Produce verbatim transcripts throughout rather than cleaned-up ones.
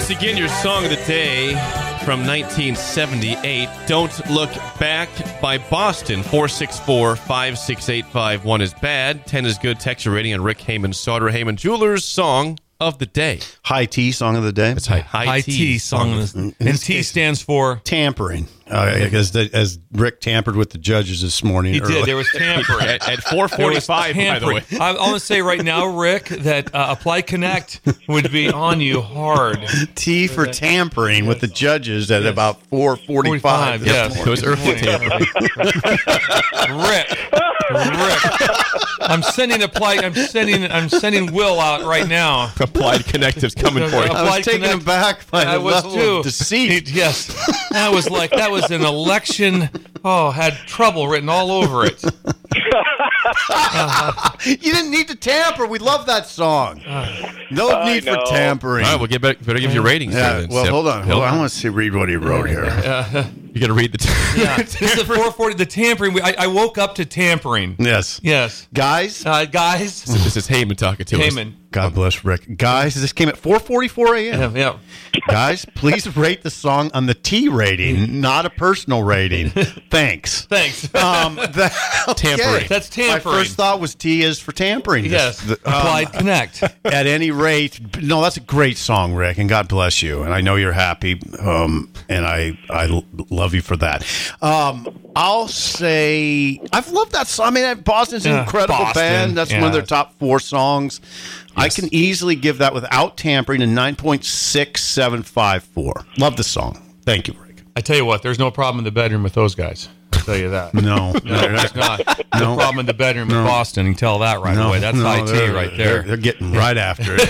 Once again, your song of the day from nineteen seventy-eight, Don't Look Back by Boston. four six four, five six eight five. One is bad, ten is good. Text your rating on Rick Heyman, Sauter Heyman Jewelers song of the day. High T song of the day. It's high, high, High T, T song. song. Of the, and T stands for tampering. Uh, as, the, as Rick tampered with the judges this morning. He early. did. There was tampering at, at four forty-five, by the way. I, I want to say right now, Rick, that uh, Apply Connect would be on you hard. T for tampering with the judges at Yes. about four forty-five. Yes, It was early tampering. Rick, Rick, I'm sending apply. I'm sending. I'm sending Will out right now. Applied Connective's coming for you. I was taken Connect- aback by I the was level too. of deceit. He- yes, that was like that was an election. Oh, had trouble written all over it. You didn't need to tamper. We love that song. No I need for know. tampering. All right, we'll get back, better give you ratings. yeah, then. well, Yep. hold on. Yep. Hold on. I want to see read what he wrote here. You got to read the. T- Yeah. This is four forty. The tampering. We- I, I woke up to tampering. Yes. Yes, Guys, uh, guys. This is Heyman talking to us. Heyman. God bless Rick. Guys, this came at four forty-four a.m. Yeah, yeah. Guys, please rate the song on the T rating, not a personal rating. Thanks. Thanks. Um, that, Tampering. okay. That's My tampering. first thought was T is for tampering. Yes. The- um, Applied Connect. at any rate, no, that's a great song, Rick, and God bless you. And I know you're happy, um, and I I l- love you for that. Um, I'll say I've loved that song. I mean, Boston's an Yeah, incredible Boston, band. That's one of yeah. their top four songs. I can easily give that without tampering a nine point six seven five four. Love the song. Thank you, Rick. I tell you what, there's no problem in the bedroom with those guys. I'll tell you that. No, No, there's not. No problem in the bedroom No. with Boston. You can tell that right no, away. That's no, high T they're- right They're, there. they're getting right after it.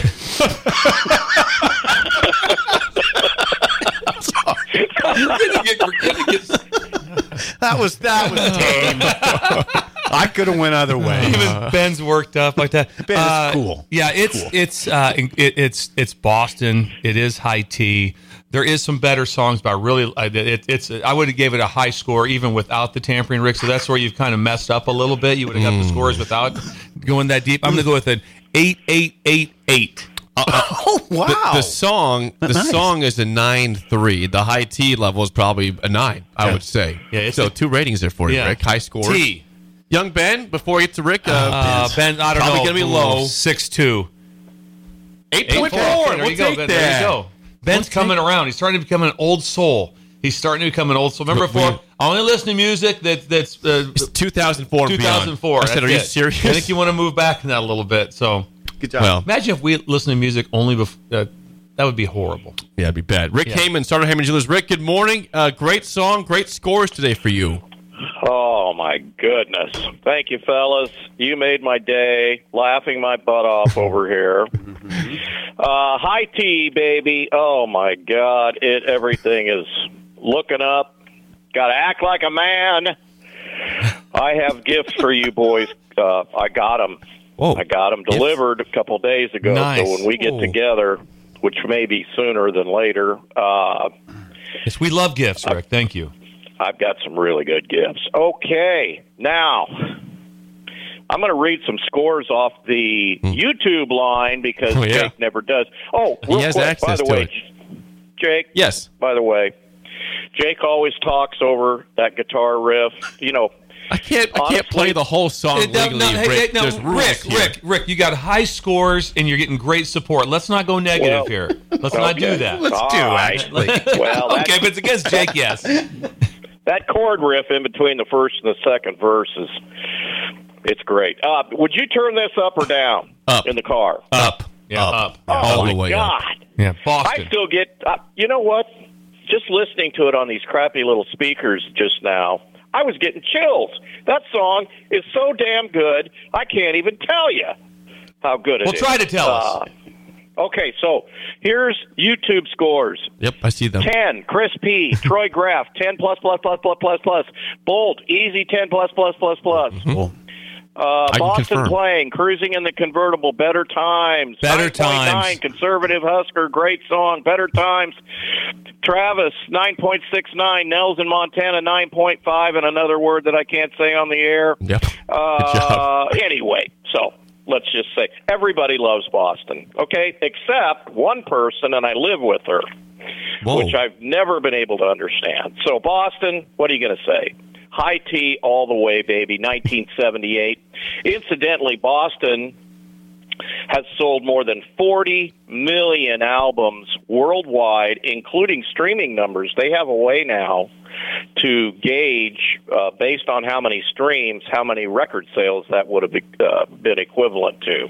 We're gonna get- we're gonna get- That was that was tame. I could have went other way. Even Ben's worked up like that. Ben is Uh, cool. Yeah, it's Cool. it's uh, it, it's it's Boston. It is high T. There is some better songs, but I really I- it, it's I would have gave it a high score even without the tampering, Rick. So that's where you've kind of messed up a little bit. You would have got the scores without going that deep. I'm going to go with an eight eight eight eight. Oh wow! The, the song, the Nice. song is a nine three. The high T level is probably a nine. I Yeah. would say. Yeah, it's so a- two ratings there for you, Yeah. Rick. High scores. T. Young Ben, before we get to Rick, uh, Uh, Ben, I don't probably know. gonna be low. Six two. eight Eight point four. four. There We'll you go. take Ben. that. There you go. Ben's coming around. He's starting to become an old soul. He's starting to become an old soul. Remember But before? we- I only listen to music that that's uh, It's two thousand four and two beyond. thousand four. I said, are you serious? I think you want to move back in that a little bit. So Good job. Well, imagine if we listen to music only before. Uh, that would be horrible. yeah, it'd be bad. Rick Yeah. Heyman, Starter Heyman Jewelers. Rick, good morning. Uh, great song, great scores today for you. Oh, my goodness. Thank you, fellas. You made my day, laughing my butt off over here. Uh, high T, baby. Oh, my God. It Everything is looking up. Got to act like a man. I have gifts for you boys. Uh, I got them. Whoa. I got them delivered a couple days ago. Nice. So when we get Oh. together, which may be sooner than later, uh, Yes, we love gifts, Rick. Thank you. I've got some really good gifts. Okay, now I'm going to read some scores off the YouTube line because Oh, yeah. Jake never does. Oh, He real has quick, by access the to way, it. Jake. Yes. By the way, Jake always talks over that guitar riff. You know, I can't. I Honestly- can't play the whole song Hey, now- legally. now- hey, Rick. hey, now, There's rules Rick, here. Rick, Rick, you got high scores and you're getting great support. Let's not go negative Well, here. Let's not do okay. that. Let's All do right. actually. well, that, Okay, if it's against Jake, yes. that chord riff in between the first and the second verse is it's great. Uh, would you turn this up or down Up. in the car? Up. Yeah, up. up. Oh, All my the way God. up. Yeah, I Boston. still get, uh, you know what? Just listening to it on these crappy little speakers just now, I was getting chills. That song is so damn good, I can't even tell you how good it Well, is. try to tell us. Uh, okay, so here's YouTube scores. Yep, I see them. ten, Chris P. Troy Graff, ten plus, plus, plus, plus, plus, plus. Bolt, easy, ten plus, plus, plus, plus. Cool. Uh, can Boston confirm. Playing, Cruising in the Convertible, Better Times. Better nine point nine, Times. Conservative Husker, great song, Better Times. Travis, nine point six nine. Nels in Montana, nine point five, and another word that I can't say on the air. Yep. Good Uh, job. anyway, so let's just say everybody loves Boston, okay, except one person, and I live with her, Whoa. which I've never been able to understand. So Boston, what are you going to say? High tea all the way, baby, nineteen seventy-eight. Incidentally, Boston has sold more than forty million albums worldwide, including streaming numbers. They have a way now to gauge, uh, based on how many streams, how many record sales that would have uh, been equivalent to.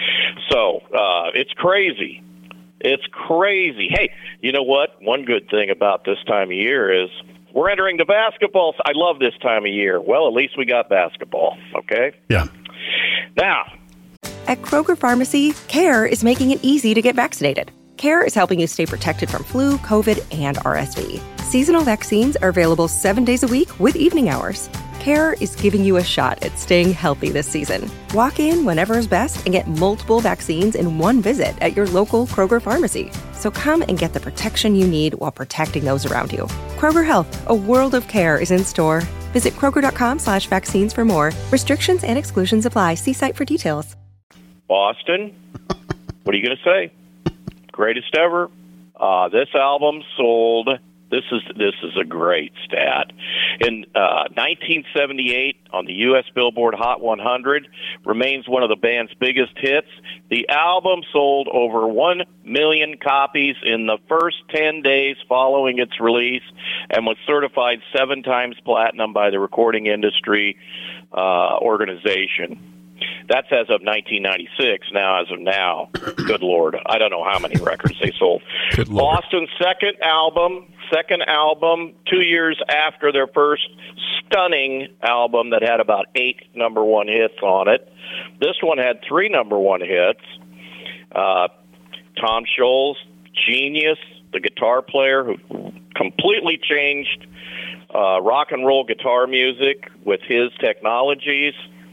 So uh, it's crazy. It's crazy. Hey, you know what? One good thing about this time of year is we're entering the basketball. I love this time of year. Well, at least we got basketball, okay? Yeah. Now, at Kroger Pharmacy, CARE is making it easy to get vaccinated. CARE is helping you stay protected from flu, COVID, and R S V. Seasonal vaccines are available seven days a week with evening hours. CARE is giving you a shot at staying healthy this season. Walk in whenever is best and get multiple vaccines in one visit at your local Kroger Pharmacy. So come and get the protection you need while protecting those around you. Kroger Health, a world of care is in store. Visit Kroger.com slash vaccines for more. Restrictions and exclusions apply. See site for details. Boston, what are you going to say? Greatest ever. Uh, this album sold. This is this is a great stat. In uh, nineteen seventy-eight, on the U S Billboard Hot one hundred, remains one of the band's biggest hits. The album sold over one million copies in the first ten days following its release and was certified seven times platinum by the Recording Industry uh, Organization. That's as of nineteen ninety-six. Now, as of now, good Lord, I don't know how many records they sold. Good Lord. Boston's second album, second album, two years after their first stunning album that had about eight number one hits on it. This one had three number one hits. Uh, Tom Scholz, genius, the guitar player who completely changed uh, rock and roll guitar music with his technologies.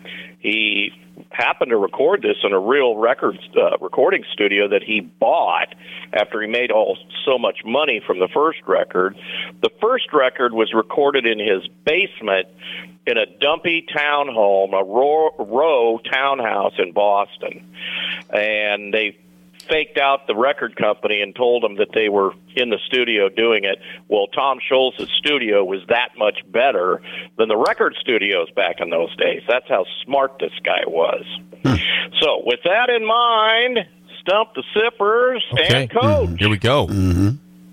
He happened to record this in a real record uh, recording studio that he bought after he made all so much money from the first record. The first record was recorded in his basement in a dumpy townhome, a row, row townhouse in Boston, and they faked out the record company and told them that they were in the studio doing it. Well, Tom Scholz's studio was that much better than the record studios back in those days. That's how smart this guy was. Hmm. So with that in mind, Stump the Sippers Okay. and Coach. Here we go. Mm-hmm.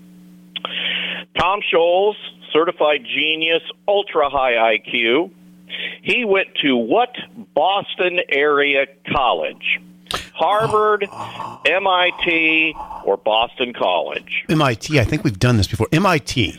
Tom Scholz, certified genius, ultra high I Q. He went to what Boston area college? Harvard, M I T, or Boston College? M I T. I think we've done this before. M I T.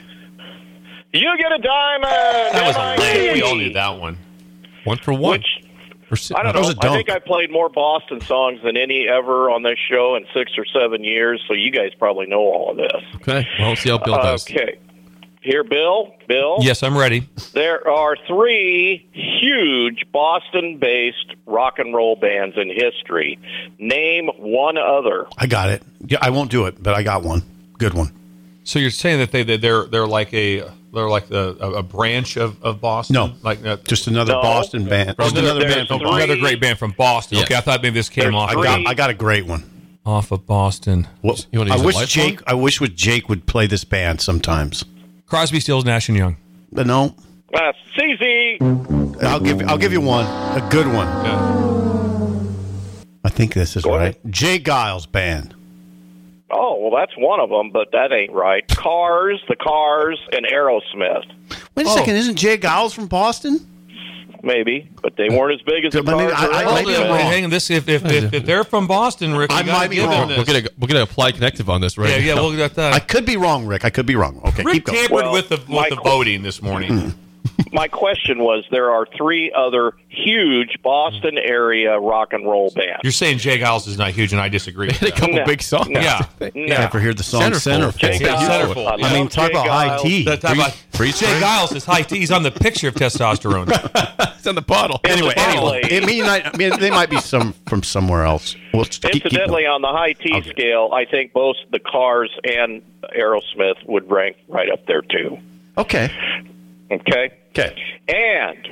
You get a diamond. That was M a I T. late. We all knew that one. One for one. Which, For si- I don't That was know. a dunk. I think I played more Boston songs than any ever on this show in six or seven years, so you guys probably know all of this. Okay. Well, let's see how Bill does. Okay. Here, Bill. Bill. Yes, I'm ready. There are three huge Boston-based rock and roll bands in history. Name one other. I got it. Yeah, I won't do it, but I got one. Good one. So you're saying that they that they're they're like a they're like a, a, a branch of, of Boston? No. like uh, Just another No. Boston band. oh, Just another, another there's band from three- Boston. another great band from Boston. Yes. Okay, I thought maybe this came There's off I three- got, I got a great one. off of Boston. Well, You wanna I use a wish lifeline? Jake. I wish with Jake would play this band sometimes. Crosby, Stills, Nash and Young. But no, Uh, C Z. I'll give. I'll give you one. A good one. Yeah. I think this is Go right. ahead. Jay Giles band. Oh, well, that's one of them, but that ain't right. Cars, the Cars, and Aerosmith. Wait a Oh. second. Isn't Jay Giles from Boston? Maybe, but they weren't as big as the But maybe- Cars. or I- I- Hold maybe it, I'm wait, wrong. hang on. This if if, if, if they're from Boston, Rick, you I gotta might be give wrong. them We're this. gonna we're gonna apply connective on this right Yeah, yeah, now. we'll get that. I could be wrong, Rick. I could be wrong. Okay, Rick keep going. tampered Well, with the with my the qu- voting this morning. My question was, there are three other huge Boston area rock and roll bands. You're saying Jay Giles is not huge, and I disagree with They had a that. couple No. big songs. No. Yeah. No. Ever hear the song Centerfold. Centerfold? Jay Yeah, Giles. Centerfold. I I mean, love talk Jay about high Giles. tea. That type of- Freeze Jay frame? Giles is high tea. He's on the picture of testosterone. It's on the bottle. Anyway, anyway, Incidentally- it mean, I, I mean, they might be some from somewhere else. Well, just keep, keep Incidentally, going. on the high T Okay. scale, I think both the Cars and Aerosmith would rank right up there, too. Okay. Okay? Okay. And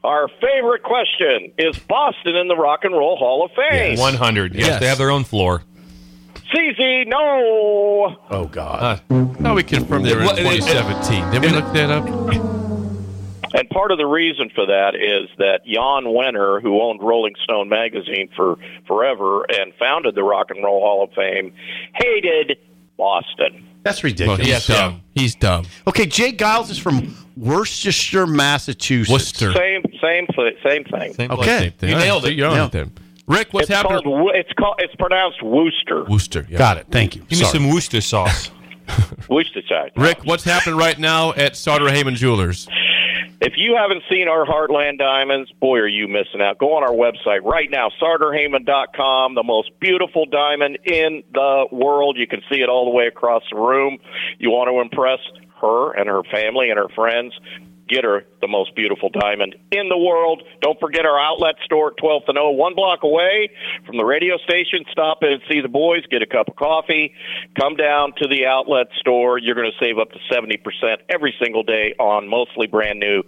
our favorite question, is Boston in the Rock and Roll Hall of Fame? one hundred. Yes, Yes. they have their own floor. C Z, no. Oh, God. Uh, No, we confirmed they were in What- it- it- twenty seventeen. Did we look that up? And part of the reason for that is that Jan Wenner, who owned Rolling Stone magazine for forever and founded the Rock and Roll Hall of Fame, hated Boston. That's Well, ridiculous. he's Yes, dumb. He's dumb. Okay, Jay Giles is from Worcestershire, Massachusetts. Worcester. Same, same, thi- same thing. same Okay. place. Same thing. You All right, nailed so it. You're on Yeah. it then. Rick, what's It's happening? called. Wo- It's called. It's pronounced Worcester. Worcester. Yeah. Got it. Thank you. Give me Sorry. some Worcester sauce. Worcestershire. Rick, what's happening right now at Sauter Heyman Jewelers? If you haven't seen our Heartland Diamonds, boy, are you missing out. Go on our website right now, sartor heyman dot com, the most beautiful diamond in the world. You can see it all the way across the room. You want to impress her and her family and her friends, get her the most beautiful diamond in the world. Don't forget our outlet store at twelfth and O, one block away from the radio station. Stop in and see the boys, get a cup of coffee, come down to the outlet store. You're going to save up to seventy percent every single day on mostly brand new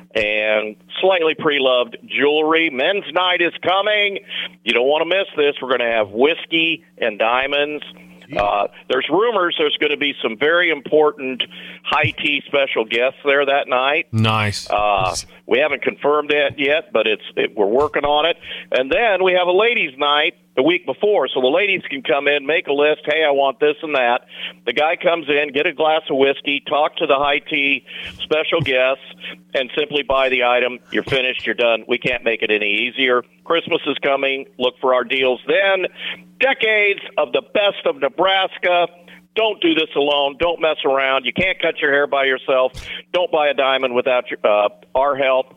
and slightly pre-loved jewelry. Men's night is coming. You don't want to miss this. We're going to have whiskey and diamonds. Uh, there's rumors there's going to be some very important high tea special guests there that night. Nice. Uh, we haven't confirmed it yet, but it's it, we're working on it. And then we have a ladies' night the week before, so the ladies can come in, make a list. Hey, I want this and that. The guy comes in, get a glass of whiskey, talk to the high tea special guests, and simply buy the item. You're finished. You're done. We can't make it any easier. Christmas is coming. Look for our deals then. Decades of the best of Nebraska. Don't do this alone. Don't mess around. You can't cut your hair by yourself. Don't buy a diamond without your, uh, our help.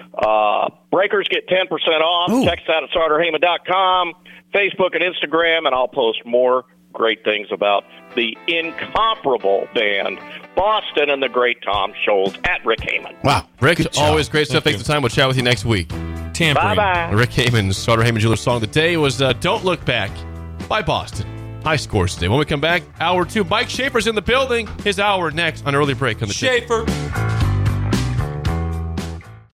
Uh, breakers get ten percent off. Ooh. Check us out at sartor heyman dot com, Facebook and Instagram, and I'll post more great things about the incomparable band Boston and the great Tom Scholes at Rick Heyman. Wow. Rick, Good job. always great stuff. Thanks for the time. We'll chat with you next week. Tampering. Bye-bye. Rick Heyman's Sauter Heyman Jewelers song of the day was uh, Don't Look Back by Boston. High scores today. When we come back, hour two, Mike Schaefer's in the building. His hour next on Early Break on the Schaefer.